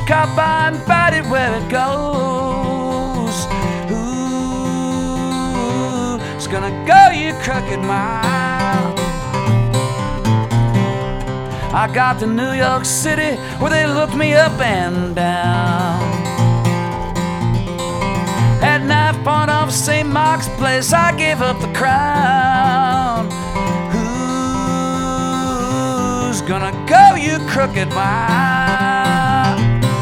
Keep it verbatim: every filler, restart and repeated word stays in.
caught by and bite it where it goes. Who's gonna go, you crooked mile? I got to New York City where they looked me up and down. At knife point of Saint Mark's Place, I gave up the crown. Who's gonna go, you crooked mile?